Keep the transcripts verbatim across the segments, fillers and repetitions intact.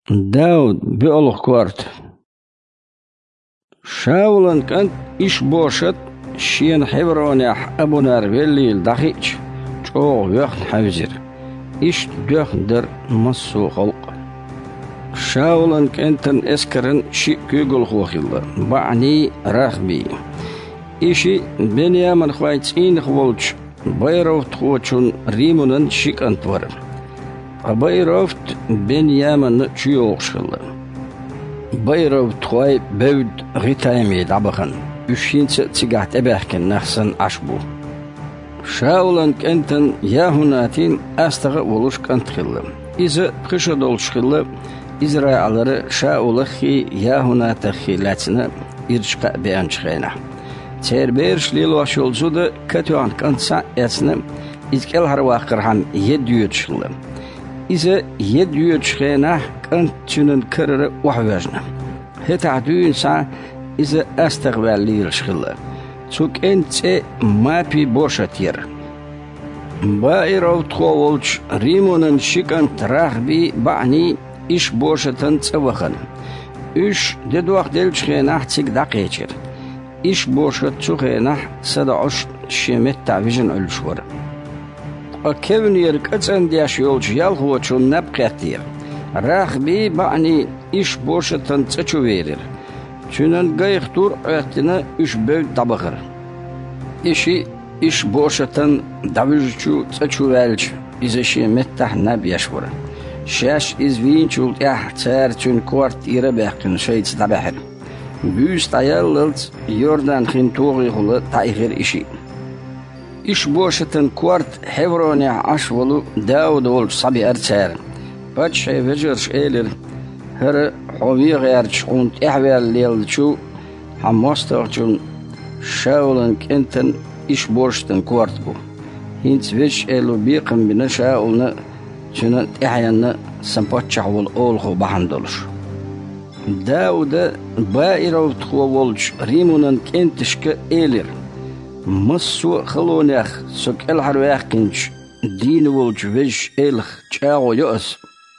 Daud بيقولك كوارت شاولن كانت إيش بوشت شين حبرونيح أبو ناربيلي الدخيج جو يخن حوزر إيش دخندر مصو خلق شاولن كانتن اسكرن شي كيقول خوخيلا بعني رخبي إيشي بنيامن خوايتين خولش بيروفت خوچون ريمونن شيك انتور بيروفت بنيامن تشيوخشلا بيروفت خواي بود غيتايمي دابخن يشينت تيغات اباحكن نحسن عشبو شاولن كنتن ياهوناتين استغ ولوش كنتخلا إذا بخشدولشخلا إزرايلر شاولخي ياهوناتخي لاتنا إرشقا بيانشخينا تربيرش ليلو شولزودا كتوان كنتسا اسنم إذكال هرواقرهان يديوتشخلا إذا يديوتشخينا كنتشنن كرر وحواجنا هتعدوين سا إذا استقبال ليلشخلا توك انت ما بي بوشتير بايرو تخوولش ريمونن شيكن تراخبي بعني إش بوشتن تسوخن إش ددوخ دلشخينا تيك دقيتشر إيش بوشت تخينه سدعش شيمت تعفيجن علشور. أكيد يرك أتنديش يولج يالهو شون نبقتير. راخبي بعني إيش بوشت تنتشويرر. شنن جاي خطور أتنا إيش بود دبغر. إيشي إيش بوشتن دبجو تشوالج إذا شيمت تحنا بيشور. شاش إز فين شول يح تار تون كوارت يربحن شيء دبحر. بيوس تايللت يوردان خين توغي خلا تايغير إشي إش بوشتن كوارت حبروني عشولو داود ولج صبي أرتار باتش فجرش إيلر هر حوي غيرش قونت إحوال ليلشو حموستغجون شاولن كنتن إش بوشتن كوارت بو هينت فيش إيلو بيقم بنا شاولنا شنن إحيانا سنباتشع والأولخو بحندولش داود بايرو تخوولش ريمونن كنتشك إيلر مصو خلونيخ سوك الحرواخ كنش دين ولج ويش إلخ جاو يؤس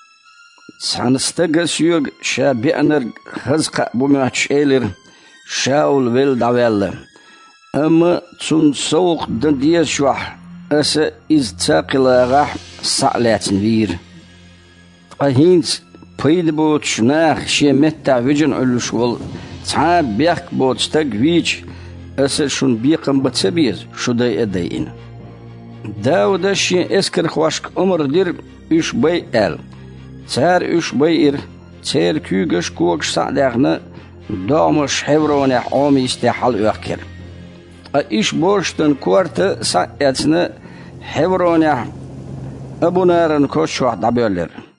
سانستغس يوغ شا بيانر خزق بوماتش إيلر شاول ويل داويل أما تون سوق دندير شوح أسا إز تاقلاغاح سعلاتن وير أهينز بيد بوتش ناخ شي متع ويجن علوشول تعاب بيخ بوتش تاقويج أسر شون بيقم بتسبيز شو داي أدايين داودا شي اسكر خواشك عمر دير إش باي آل تار إش باي إر تار كيوغش كوغش سعداغنا دامش حبروني عامي استحال وكر إش بوشتن كوارت سعدتنا حبروني أبو نارن كوش واحد عبيولر